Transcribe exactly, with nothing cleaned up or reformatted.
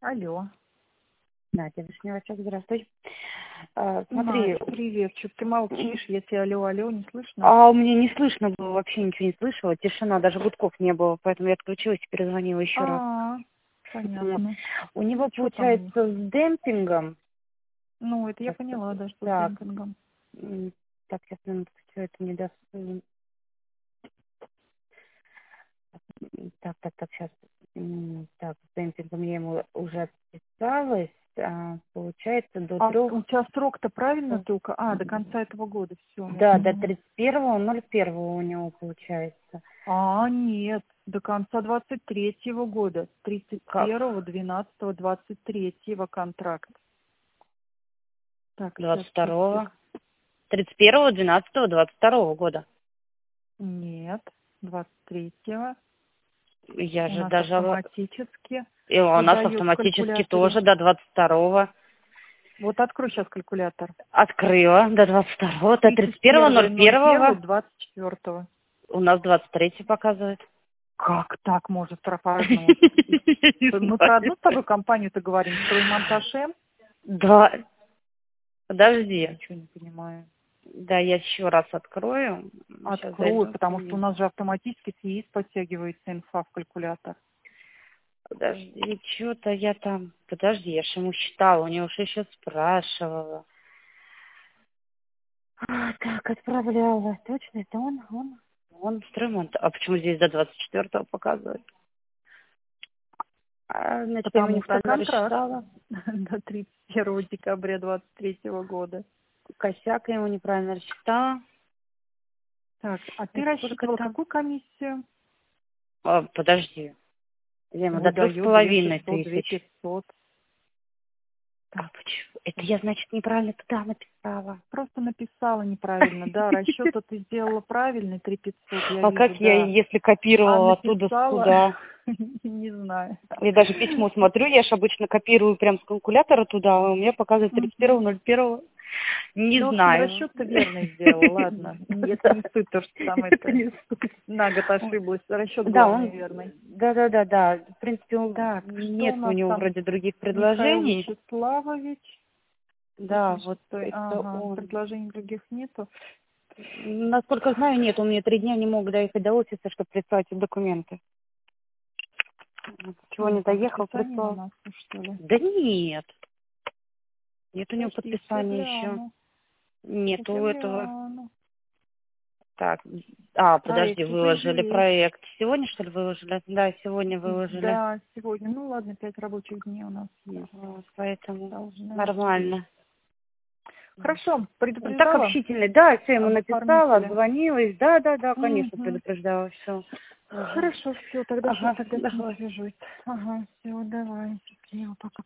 Алло. Надя Вишневачок, здравствуй. А, смотри, Надь, приветчик. Ты молчишь, я тебя алло, алло, не слышно? а у меня не слышно было, вообще ничего не слышала, тишина, даже гудков не было, поэтому я отключилась и перезвонила еще раз. А, Вот. понятно. У него Что там у них? получается с демпингом. Ну, это я Так, поняла, да, что с так, демпингом. м, так, сейчас минутку, все это не даст. м, Так, так, так, сейчас. Так, с демпингом я ему уже отписалась. А, получается до А у трех. тебя срок-то правильно только? А, до конца этого года, все, я Да, до поняла. тридцать первого ноль первого у него получается. А, нет, до конца двадцать третьего года. тридцать Как? первого двенадцатого двадцать третьего контракт. Так, сейчас, двадцать чик-чик. второго тридцать первого двенадцатого двадцать второго года. Нет, двадцать третьего. Я У же нас даже... автоматически И у нас выдает в автоматически калькуляторе. тоже до двадцать второго. Вот открой сейчас калькулятор. Открыла до двадцать второго, до тридцать тридцать первого первое ноль ноль первое первого. двадцать четвёртого. У нас двадцать третий показывает. Как так может пропаднуть? Мы про одну с тобой компанию-то говорим, строймонтаж М? Два... Я Подожди. ничего не понимаю. Да, я еще раз открою. Сейчас Открой, зайду. потому что у нас же автоматически с яиц подтягивается инфа в калькулятор. Подожди, что-то я там... Подожди, я же ему считала, у него же еще спрашивала. А, так, отправляла. Точно, это он? Он? Он строймонт. А почему здесь до двадцать четвёртого показывает? А, значит, я ему Потому что неправильно контракт рассчитала. до тридцать первого декабря двадцать третьего года. Косяк я ему неправильно рассчитала. Так, а ты Это сколько рассчитывала там? какую комиссию? А, подожди. Я ему до трех с Выдает две половиной шестьсот, две тысяч. пятьсот. А Так, почему? Это я, значит, неправильно туда написала. просто написала неправильно, да, расчет ты сделала правильный, три пятьсот, я А вижу, как я, да. если А копировала оттуда написала, сюда? не знаю. Я даже письмо смотрю, я же обычно копирую прям с калькулятора туда, а у меня показывает тридцать первого ноль первого. Не Ну, в общем, знаю. расчет-то верный сделала, ладно. Это не суть, то, что там Это это не суть. на год ошиблась. Расчет Да, главный он, верный. да, да, да, да. В принципе, он- Так, что у нет у нас него там? вроде других Михаил предложений. Вячеславович. Да, восемьдесят вот шестой. это Ага, он. предложений других нету. Насколько знаю, нет, у меня три дня не мог доехать до офиса, чтобы прислать документы. Чего Ну, не там доехал, подписание на прислал. нас, ну, что ли? Да нет, нет у него Подожди, сейчас подписания еще. гляну. Сейчас я Нету этого. гляну. Так, а, подожди, Проект уже выложили есть. проект. Сегодня, что ли, выложили? Да, сегодня выложили. Да, сегодня. Ну ладно, пять рабочих дней у нас есть. Вот, поэтому Должны успеть. нормально. Хорошо, Он так предупреждала общительный. Да, все ему об написала, оформителе? отзвонилась. Да, да, да, конечно, Угу. предупреждала все. Ага, Хорошо, все, тогда сейчас ага, тогда с ним давай. свяжусь. Ага, все, давай. Счастливо, пока.